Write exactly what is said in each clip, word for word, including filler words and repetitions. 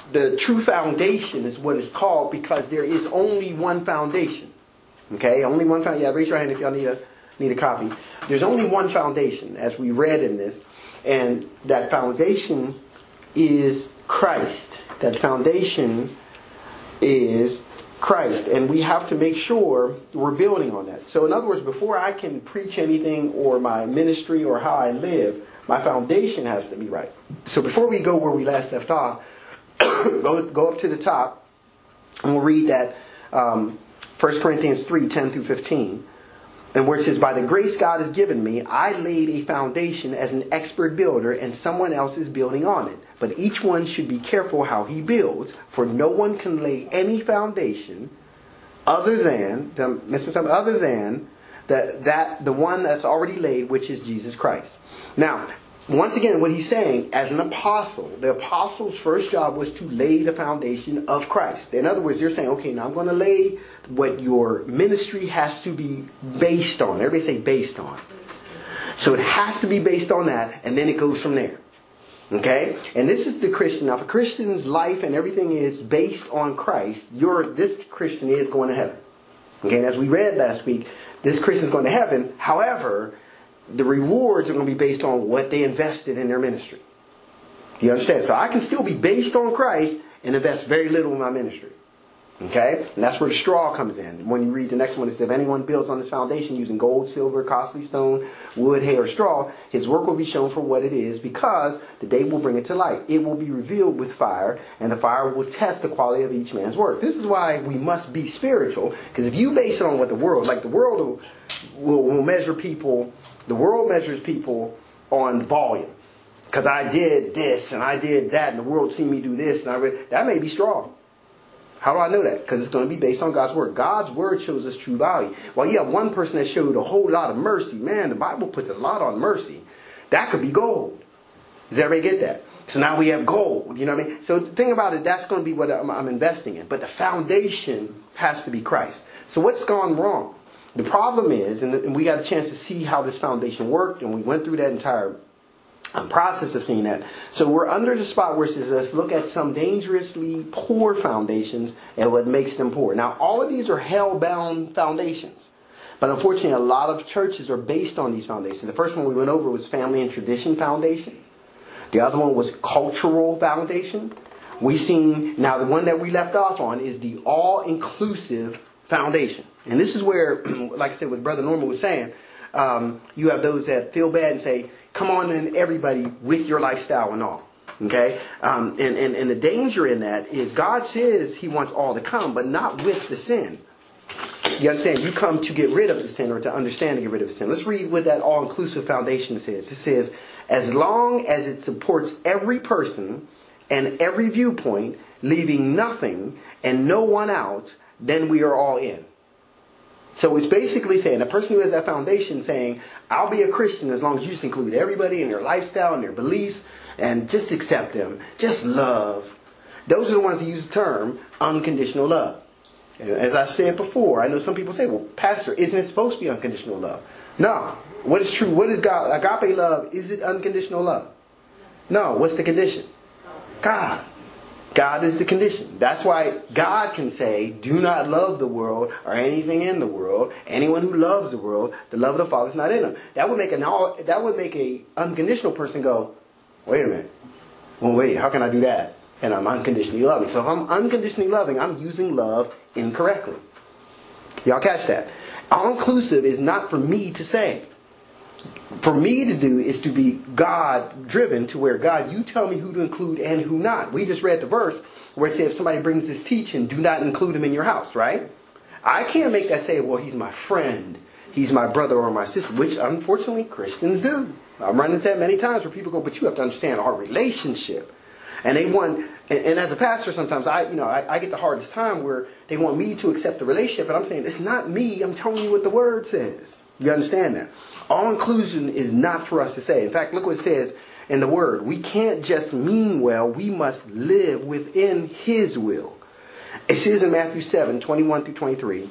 the true foundation is what it's called because there is only one foundation. Okay, only one foundation. Yeah, raise your hand if y'all need a need a copy. There's only one foundation, as we read in this, and that foundation is Christ. That foundation is Christ, and we have to make sure we're building on that. So in other words, before I can preach anything or my ministry or how I live, my foundation has to be right. So before we go where we last left off, go go up to the top, and we'll read that um, First Corinthians three, ten through fifteen. And where it says, by the grace God has given me, I laid a foundation as an expert builder, and someone else is building on it. But each one should be careful how he builds, for no one can lay any foundation other than, other than the, that the one that's already laid, which is Jesus Christ. Now, once again, what he's saying, as an apostle, the apostle's first job was to lay the foundation of Christ. In other words, they're saying, okay, now I'm going to lay what your ministry has to be based on. Everybody say based on. So it has to be based on that, and then it goes from there. Okay? And this is the Christian. Now, if a Christian's life and everything is based on Christ, your this Christian is going to heaven. Okay? And as we read last week, this Christian's going to heaven. However, the rewards are going to be based on what they invested in their ministry. Do you understand? So I can still be based on Christ and invest very little in my ministry. Okay? And that's where the straw comes in. When you read the next one, it says, if anyone builds on this foundation using gold, silver, costly stone, wood, hay, or straw, his work will be shown for what it is, because the day will bring it to light. It will be revealed with fire, and the fire will test the quality of each man's work. This is why we must be spiritual, because if you base it on what the world, like the world will, will, will measure people, the world measures people on volume. Because I did this, and I did that, and the world seen me do this, and I read, that may be straw. How do I know that? Because it's going to be based on God's word. God's word shows us true value. Well, you have one person that showed a whole lot of mercy. Man, the Bible puts a lot on mercy. That could be gold. Does everybody get that? So now we have gold. You know what I mean? So the thing about it, that's going to be what I'm, I'm investing in. But the foundation has to be Christ. So what's gone wrong? The problem is, and, and we got a chance to see how this foundation worked, and we went through that entire um, process of seeing that. So we're under the spot where it says, let's look at some dangerously poor foundations and what makes them poor. Now, all of these are hell-bound foundations. But unfortunately, a lot of churches are based on these foundations. The first one we went over was family and tradition foundation. The other one was cultural foundation. We seen, now the one that we left off on is the all-inclusive foundation. And this is where, like I said, what Brother Norman was saying, um, you have those that feel bad and say, come on in, everybody, with your lifestyle and all. Okay? Um, and, and, and the danger in that is God says he wants all to come, but not with the sin. You understand? You come to get rid of the sin, or to understand to get rid of the sin. Let's read what that all-inclusive foundation says. It says, as long as it supports every person and every viewpoint, leaving nothing and no one out, then we are all in. So it's basically saying, a person who has that foundation saying, I'll be a Christian as long as you just include everybody in their lifestyle and their beliefs and just accept them. Just love. Those are the ones that use the term unconditional love. And as I said before, I know some people say, well, Pastor, isn't it supposed to be unconditional love? No. What is true? What is God? Agape love, is it unconditional love? No. What's the condition? God. God is the condition. That's why God can say, do not love the world or anything in the world. Anyone who loves the world, the love of the Father is not in them. That would make an all, that would make a unconditional person go, wait a minute. Well, wait, how can I do that? And I'm unconditionally loving. So if I'm unconditionally loving, I'm using love incorrectly. Y'all catch that? All-inclusive is not for me to say. For me to do is to be God driven, to where, God, you tell me who to include and who not. We just read the verse where it says, if somebody brings this teaching, do not include him in your house, right? I can't make that say, well, he's my friend, he's my brother or my sister, which unfortunately Christians do. I'm running into that many times where people go, but you have to understand our relationship. And they want, and, and as a pastor sometimes, I you know, I, I get the hardest time where they want me to accept the relationship, and I'm saying, it's not me, I'm telling you what the word says. You understand that? All inclusion is not for us to say. In fact, look what it says in the word. We can't just mean well, we must live within his will. It says in Matthew seven, twenty-one through twenty-three,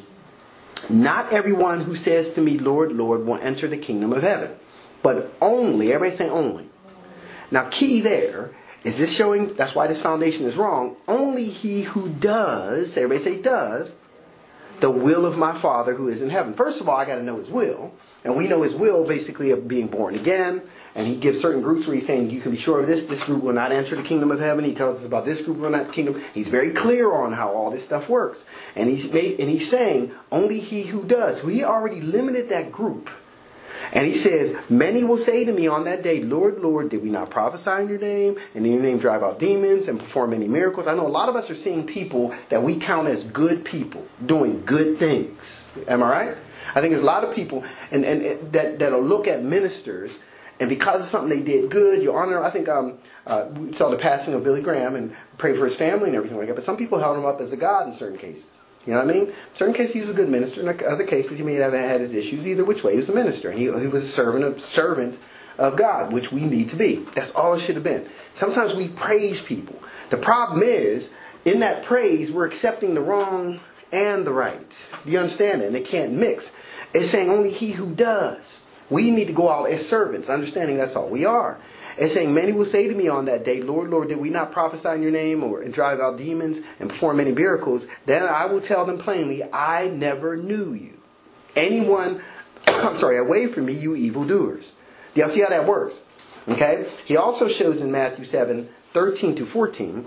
not everyone who says to me, Lord, Lord, will enter the kingdom of heaven, but only, everybody say only. Now, key there Is this showing, that's why this foundation is wrong, only he who does, everybody say does, the will of my Father who is in heaven. First of all, I got to know his will. And we know his will basically of being born again. And he gives certain groups where he's saying, you can be sure of this, this group will not enter the kingdom of heaven. He tells us about this group will not enter the kingdom. He's very clear on how all this stuff works. And he's made, and he's saying, only he who does. So he already limited that group. And he says, many will say to me on that day, Lord, Lord, did we not prophesy in your name? And in your name drive out demons and perform many miracles? I know a lot of us are seeing people that we count as good people doing good things. Am I right? I think there's a lot of people and, and that, that'll look at ministers, and because of something they did good, you honor. I think um, uh, we saw the passing of Billy Graham and prayed for his family and everything like that. But some people held him up as a god in certain cases. You know what I mean? In certain cases, he was a good minister. In other cases, he may have had his issues. Either which way, he was a minister. He, he was a servant of, servant of God, which we need to be. That's all it should have been. Sometimes we praise people. The problem is, in that praise, we're accepting the wrong and the right. Do you understand that? And they can't mix. It's saying only he who does. We need to go out as servants, understanding that's all we are. It's saying, many will say to me on that day, Lord, Lord, did we not prophesy in your name or and drive out demons and perform many miracles? Then I will tell them plainly, I never knew you. Anyone, I'm sorry, away from me, you evildoers. Do y'all see how that works? Okay. He also shows in Matthew seven, thirteen to fourteen,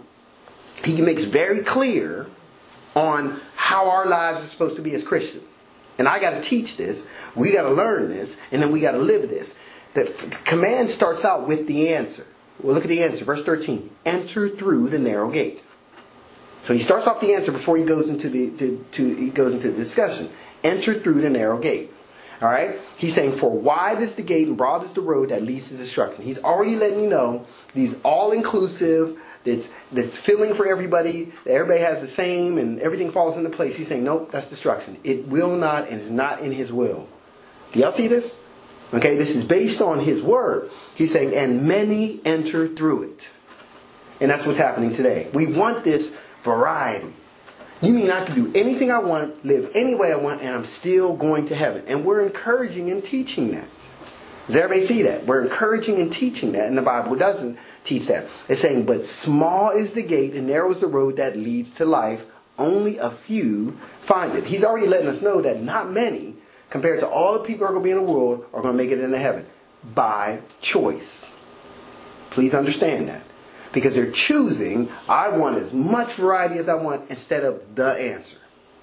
he makes very clear on how our lives are supposed to be as Christians. And I got to teach this. We got to learn this. And then we got to live this. The command starts out with the answer. Well, look at the answer. Verse thirteen. Enter through the narrow gate. So he starts off the answer before he goes into the to, to he goes into the discussion. Enter through the narrow gate. All right. He's saying, for wide is the gate and broad is the road that leads to destruction. He's already letting you know these all-inclusive, that's that's filling for everybody, that everybody has the same and everything falls into place. He's saying, nope, that's destruction. It will not and is not in his will. Do y'all see this? Okay, this is based on his word. He's saying, and many enter through it. And that's what's happening today. We want this variety. You mean I can do anything I want, live any way I want, and I'm still going to heaven. And we're encouraging and teaching that. Does everybody see that? We're encouraging and teaching that, and the Bible doesn't teach that. It's saying, but small is the gate and narrow is the road that leads to life. Only a few find it. He's already letting us know that not many, compared to all the people who are going to be in the world, are going to make it into heaven by choice. Please understand that. Because they're choosing, I want as much variety as I want instead of the answer.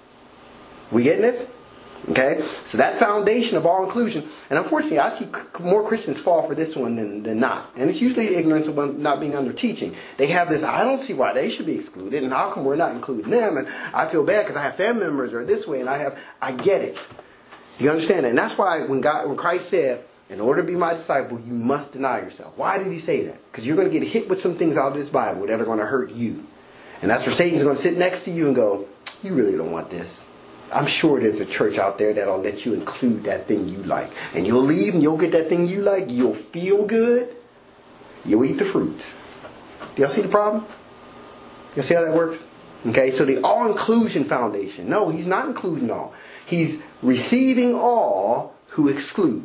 We getting this? Okay? So that foundation of all inclusion, and unfortunately I see more Christians fall for this one than, than not. And it's usually ignorance of not being under teaching. They have this, I don't see why they should be excluded, and how come we're not including them, and I feel bad because I have family members or this way, and I have, I get it. You understand that? And that's why when God, when Christ said, in order to be my disciple, you must deny yourself. Why did he say that? Because you're going to get hit with some things out of this Bible that are going to hurt you. And that's where Satan's going to sit next to you and go, you really don't want this. I'm sure there's a church out there that'll let you include that thing you like. And you'll leave and you'll get that thing you like. You'll feel good. You'll eat the fruit. Do y'all see the problem? You see how that works? Okay, so the all-inclusion foundation. No, he's not including all. He's receiving all who exclude.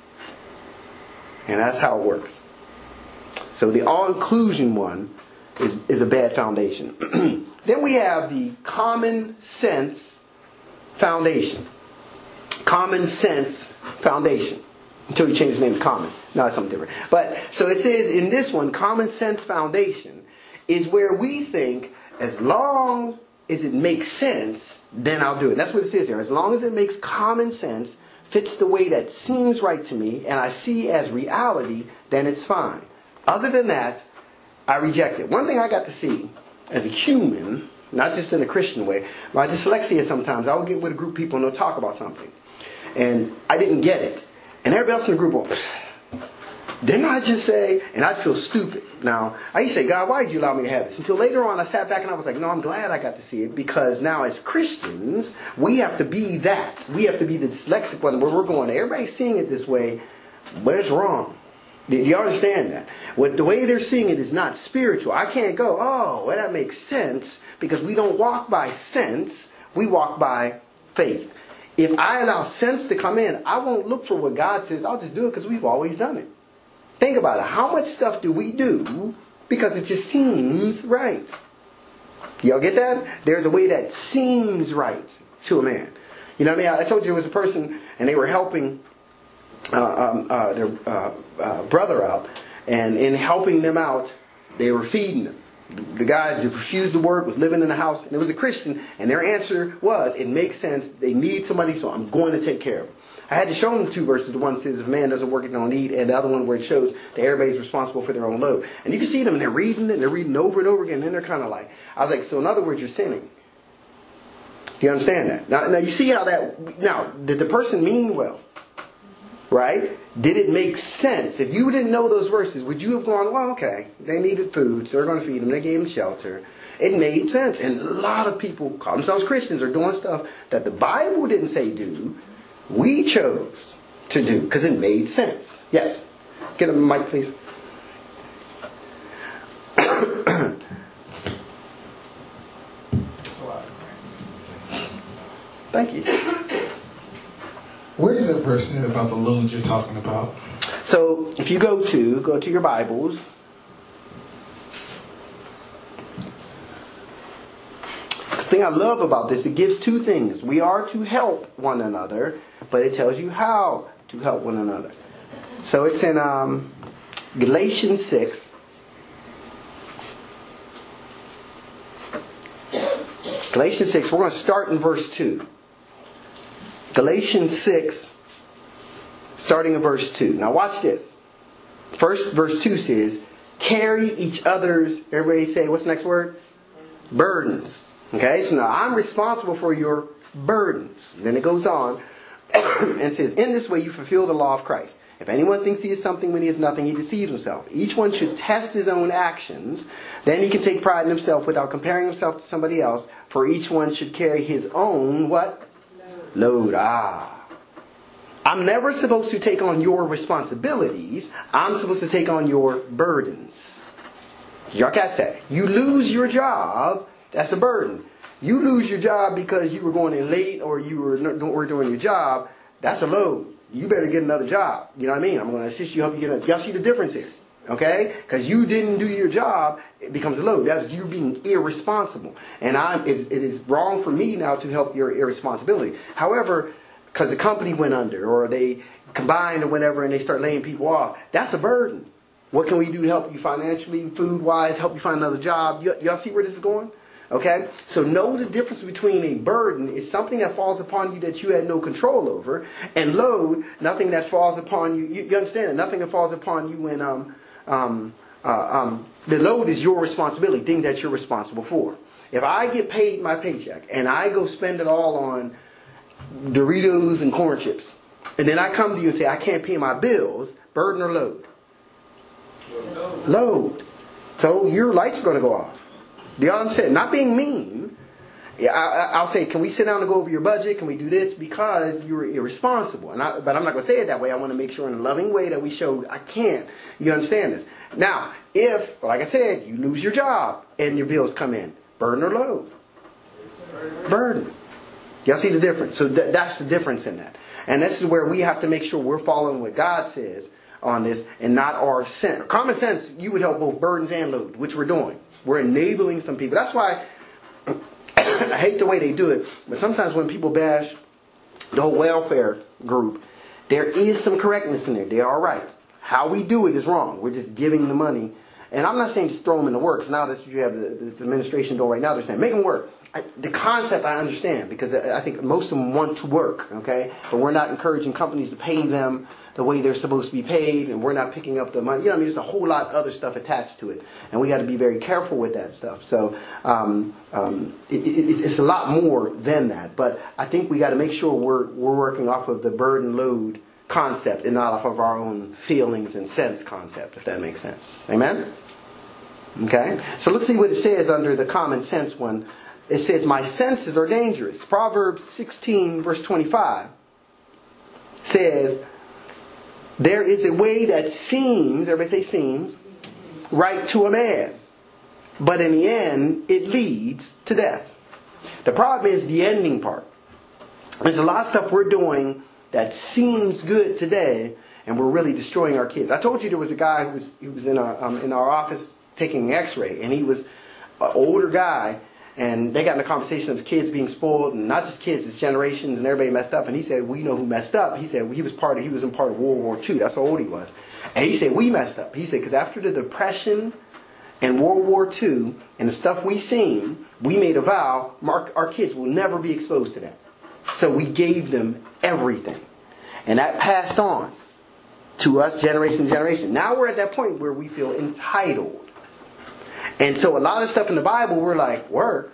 And that's how it works. So the all-inclusion one is, is a bad foundation. Then we have the common sense foundation. Common sense foundation. Until you change the name to common. No, it's something different. But so it says in this one, common sense foundation is where we think as long as it makes sense, then I'll do it. That's what it says here. As long as it makes common sense, fits the way that seems right to me, and I see as reality, then it's fine. Other than that, I reject it. One thing I got to see as a human, not just in a Christian way, my dyslexia sometimes, I would get with a group of people and they'll talk about something. And I didn't get it. And everybody else in the group will, didn't I just say, and I'd feel stupid. Now, I used to say, God, why did you allow me to have this? Until later on, I sat back and I was like, no, I'm glad I got to see it, because now as Christians, we have to be that. We have to be the dyslexic one where we're going, everybody's seeing it this way, but it's wrong. Do you understand that? What, the way they're seeing it is not spiritual. I can't go, oh, well, that makes sense, because we don't walk by sense. We walk by faith. If I allow sense to come in, I won't look for what God says. I'll just do it because we've always done it. Think about it. How much stuff do we do Because it just seems right. Y'all get that? There's a way that seems right to a man. You know what I mean? I told you there was a person and they were helping uh, um, uh, their uh, uh, brother out. And in helping them out, they were feeding them. The guy who refused to work was living in the house, and it was a Christian, and their answer was, it makes sense, they need somebody, so I'm going to take care of them. I had to show them two verses. The one says, if a man doesn't work, he don't eat, and the other one where it shows that everybody's responsible for their own load. And you can see them, and they're reading it, and they're reading over and over again, and then they're kind of like, I was like, so in other words, you're sinning. Do you understand that? Now, now you see how that, now, did the person mean well? Right? Did it make sense? If you didn't know those verses, would you have gone, well, okay, they needed food, so they're going to feed them. They gave them shelter. It made sense. And a lot of people call themselves Christians are doing stuff that the Bible didn't say do. We chose to do because it made sense. Yes. Get a mic, please. Thank you. Where does that verse say about the load you're talking about? So if you go to, go to your Bibles. The thing I love about this, it gives two things. We are to help one another, but it tells you how to help one another. So it's in um, Galatians six. Galatians six, we're going to start in verse two. Galatians six, starting in verse two. Now watch this. First, verse two says, carry each other's, everybody say, what's the next word? Burdens. Okay, so now I'm responsible for your burdens. And then it goes on and says, in this way you fulfill the law of Christ. If anyone thinks he is something when he is nothing, he deceives himself. Each one should test his own actions. Then he can take pride in himself without comparing himself to somebody else. For each one should carry his own, what? Load. Ah. I'm never supposed to take on your responsibilities. I'm supposed to take on your burdens. Did y'all catch that? You lose your job, that's a burden. You lose your job because you were going in late or you were not doing your job, that's a load. You better get another job. You know what I mean? I'm going to assist you, help you get a... Y'all see the difference here? Okay? Because you didn't do your job, it becomes a load. That is you being irresponsible. And I'm, it, it is wrong for me now to help your irresponsibility. However, because the company went under or they combined or whatever and they start laying people off, that's a burden. What can we do to help you financially, food-wise, help you find another job? Y- y'all see where this is going? Okay? So know the difference between a burden is something that falls upon you that you had no control over, and load, nothing that falls upon you. You, you understand that? Nothing that falls upon you when um, um, uh, um, the load is your responsibility, thing that you're responsible for. If I get paid my paycheck and I go spend it all on Doritos and corn chips, and then I come to you and say I can't pay my bills, burden or load? Load. Load. So your lights are going to go off. Do y'all understand? Not being mean. I, I'll say, can we sit down and go over your budget? Can we do this? Because you were irresponsible. And I, but I'm not going to say it that way. I want to make sure in a loving way that we show I can't. You understand this? Now, if, like I said, you lose your job and your bills come in, burden or load? Burden. Y'all see the difference? So th- that's the difference in that. And this is where we have to make sure we're following what God says on this and not our sense. Common sense, you would help both burdens and load, which we're doing. We're enabling some people. That's why I hate the way they do it. But sometimes when people bash the whole welfare group, there is some correctness in there. They are right. How we do it is wrong. We're just giving the money. And I'm not saying just throw them in the works. Now that you have the, the administration doing right now, they're saying make them work. I, the concept I understand because I think most of them want to work. Okay, but we're not encouraging companies to pay them the way they're supposed to be paid, and we're not picking up the money. You know, I mean, there's a whole lot of other stuff attached to it, and we got to be very careful with that stuff. So um, um, it, it, it's a lot more than that. But I think we got to make sure we're we're working off of the burden load concept and not off of our own feelings and sense concept, if that makes sense. Amen? Okay? So let's see what it says under the common sense one. It says, my senses are dangerous. Proverbs sixteen, verse twenty-five says, there is a way that seems, everybody say seems, right to a man. But in the end, it leads to death. The problem is the ending part. There's a lot of stuff we're doing that seems good today, and we're really destroying our kids. I told you there was a guy who was, who was in, our, um, in our office taking an x-ray, and he was an older guy, and they got in a conversation of kids being spoiled, and not just kids, it's generations, and everybody messed up. And he said, we know who messed up. He said he was part of, he was in part of World War Two. That's how old he was. And he said, we messed up. He said, because after the Depression and World War Two and the stuff we seen, we made a vow, our, our kids will never be exposed to that. So we gave them everything. And that passed on to us generation to generation. Now we're at that point where we feel entitled. And so a lot of stuff in the Bible, we're like, work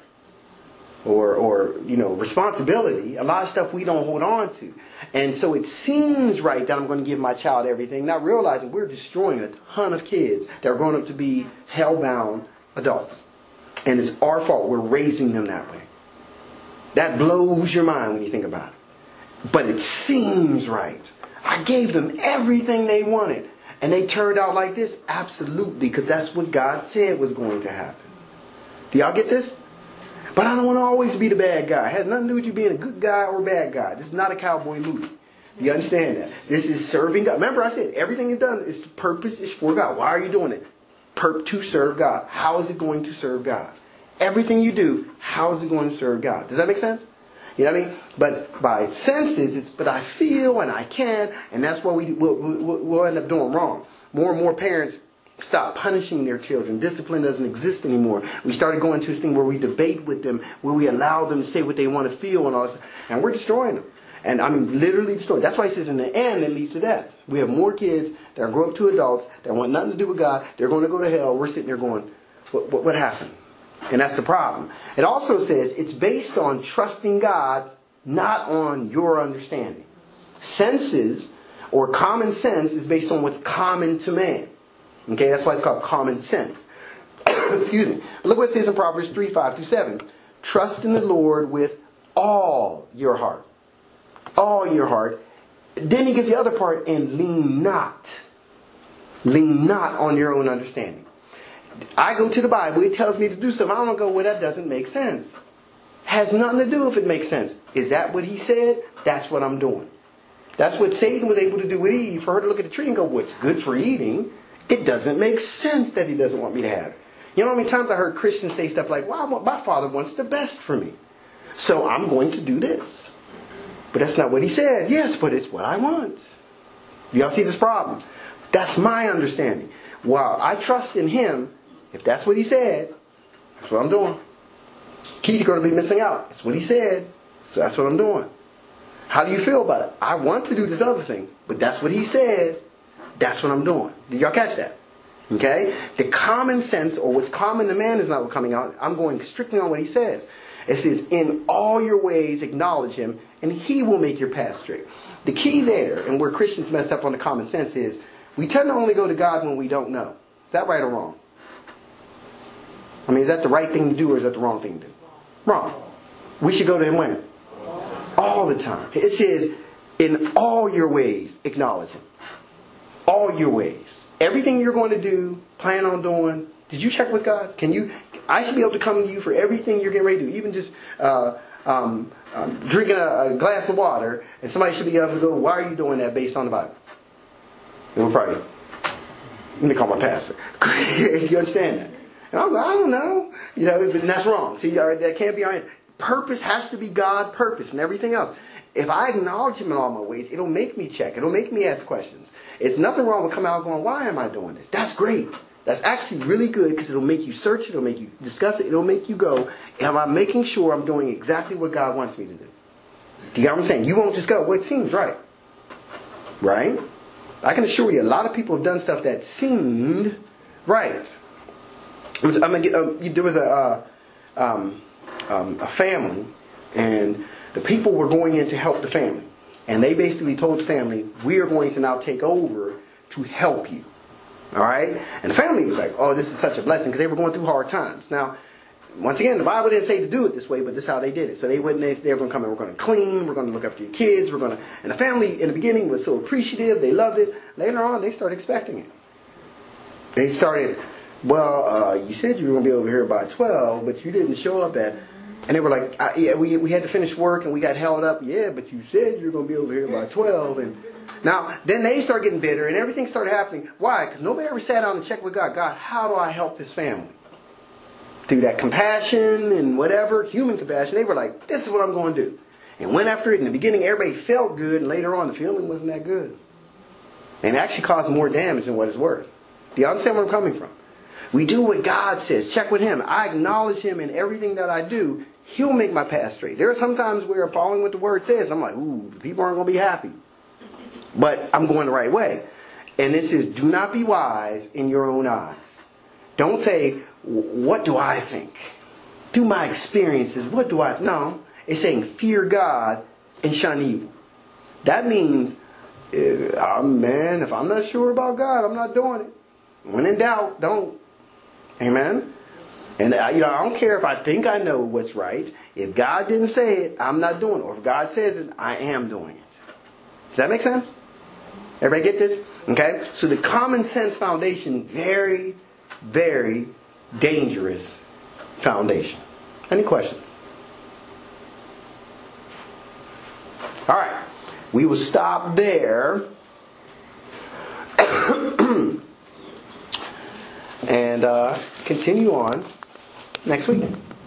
or, or you know, responsibility. A lot of stuff we don't hold on to. And so it seems right that I'm going to give my child everything, not realizing we're destroying a ton of kids that are growing up to be hell-bound adults. And it's our fault. We're raising them that way. That blows your mind when you think about it. But it seems right. I gave them everything they wanted. And they turned out like this? Absolutely. Because that's what God said was going to happen. Do y'all get this? But I don't want to always be the bad guy. It has nothing to do with you being a good guy or a bad guy. This is not a cowboy movie. Do you understand that? This is serving God. Remember I said everything is done is the purpose is for God. Why are you doing it? Per- to serve God. How is it going to serve God? Everything you do, how is it going to serve God? Does that make sense? You know what I mean? But by senses, it's, but I feel and I can, and that's what we, we'll, we'll, we'll end up doing wrong. More and more parents stop punishing their children. Discipline doesn't exist anymore. We started going to this thing where we debate with them, where we allow them to say what they want to feel and all this, and we're destroying them. And I mean, literally destroying. That's why he says in the end, it leads to death. We have more kids that grow up to adults that want nothing to do with God. They're going to go to hell. We're sitting there going, what, what, what happened? And that's the problem. It also says it's based on trusting God, not on your understanding. Senses or common sense is based on what's common to man. Okay, that's why it's called common sense. Excuse me. Look what it says in Proverbs three, five through seven. Trust in the Lord with all your heart. All your heart. Then he gives the other part, and lean not. Lean not on your own understanding. I go to the Bible, it tells me to do something. I don't go, well, that doesn't make sense. Has nothing to do if it makes sense. Is that what he said? That's what I'm doing. That's what Satan was able to do with Eve. For her to look at the tree and go, well, it's good for eating. It doesn't make sense that he doesn't want me to have it. You know how many times I heard Christians say stuff like, well, I want, my father wants the best for me, so I'm going to do this. But that's not what he said. Yes, but it's what I want. Y'all see this problem? That's my understanding. While I trust in him, if that's what he said, that's what I'm doing. Keith's going to be missing out. That's what he said, so that's what I'm doing. How do you feel about it? I want to do this other thing, but that's what he said. That's what I'm doing. Did y'all catch that? Okay? The common sense, or what's common to man, is not what's coming out. I'm going strictly on what he says. It says, in all your ways acknowledge him, and he will make your path straight. The key there, and where Christians mess up on the common sense, is we tend to only go to God when we don't know. Is that right or wrong? I mean, is that the right thing to do, or is that the wrong thing to do? Wrong. We should go to him when? All the time. It says, in all your ways acknowledge him. All your ways. Everything you're going to do, plan on doing. Did you check with God? Can you? I should be able to come to you for everything you're getting ready to do. Even just uh, um, um, drinking a, a glass of water, and somebody should be able to go, why are you doing that based on the Bible? And we're probably, let me call my pastor. You understand that? And I'm like, I don't know. You know, and that's wrong. See, that can't be our answer. Purpose has to be God purpose and everything else. If I acknowledge him in all my ways, it'll make me check. It'll make me ask questions. It's nothing wrong with coming out going, why am I doing this? That's great. That's actually really good, because it'll make you search it. It'll make you discuss it. It'll make you go, am I making sure I'm doing exactly what God wants me to do? Do you get what I'm saying? You won't just go, well, it seems right. Right? I can assure you, a lot of people have done stuff that seemed right. I'm gonna get, um, there was a, uh, um, um, a family, and the people were going in to help the family. And they basically told the family, we are going to now take over to help you. All right? And the family was like, oh, this is such a blessing, because they were going through hard times. Now, once again, the Bible didn't say to do it this way, but this is how they did it. So they went and they, they were going to come in, we're going to clean, we're going to look after your kids, we're going to... And the family in the beginning was so appreciative, they loved it. Later on, they started expecting it. They started, well, uh, you said you were going to be over here by twelve, but you didn't show up at... And they were like, I, yeah, we we had to finish work and we got held up. Yeah, but you said you were going to be over here by twelve. And Now, then they start getting bitter and everything started happening. Why? Because nobody ever sat down and checked with God. God, how do I help this family? Through that compassion and whatever, human compassion, they were like, this is what I'm going to do. And went after it. In the beginning, everybody felt good. And later on, the feeling wasn't that good. And it actually caused more damage than what it's worth. Do you understand where I'm coming from? We do what God says. Check with Him. I acknowledge Him in everything that I do. He'll make my path straight. There are some times where I'm following what the Word says. I'm like, ooh, people aren't going to be happy. But I'm going the right way. And this is, do not be wise in your own eyes. Don't say, what do I think? Through my experiences, what do I... No. It's saying, fear God and shun evil. That means, uh, man, if I'm not sure about God, I'm not doing it. When in doubt, don't. Amen? And uh, you know, I don't care if I think I know what's right. If God didn't say it, I'm not doing it. Or if God says it, I am doing it. Does that make sense? Everybody get this? Okay? So the common sense foundation, very, very dangerous foundation. Any questions? All right. We will stop there. And uh, continue on next week.